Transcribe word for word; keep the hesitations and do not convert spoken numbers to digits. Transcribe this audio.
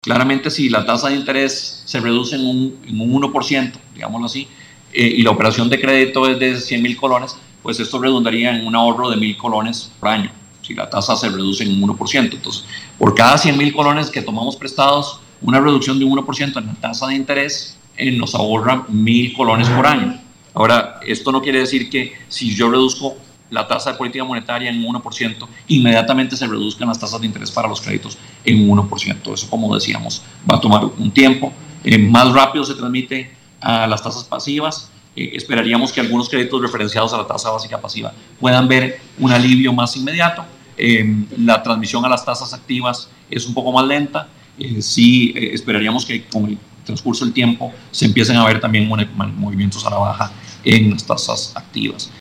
Claramente, si la tasa de interés se reduce en un, en un uno por ciento, digámoslo así, eh, y la operación de crédito es de cien mil colones, pues esto redundaría en un ahorro de mil colones por año, si la tasa se reduce en un uno por ciento. Entonces, por cada cien mil colones que tomamos prestados, una reducción de un uno por ciento en la tasa de interés eh, nos ahorra mil colones por año. Ahora, esto no quiere decir que si yo reduzco la tasa de política monetaria en un uno por ciento, inmediatamente se reduzcan las tasas de interés para los créditos en un uno por ciento. Eso, como decíamos, va a tomar un tiempo. Eh, más rápido se transmite a las tasas pasivas. Eh, esperaríamos que algunos créditos referenciados a la tasa básica pasiva puedan ver un alivio más inmediato. Eh, la transmisión a las tasas activas es un poco más lenta. Eh, sí, eh, esperaríamos que con el transcurso del tiempo se empiecen a ver también movimientos a la baja en las tasas activas.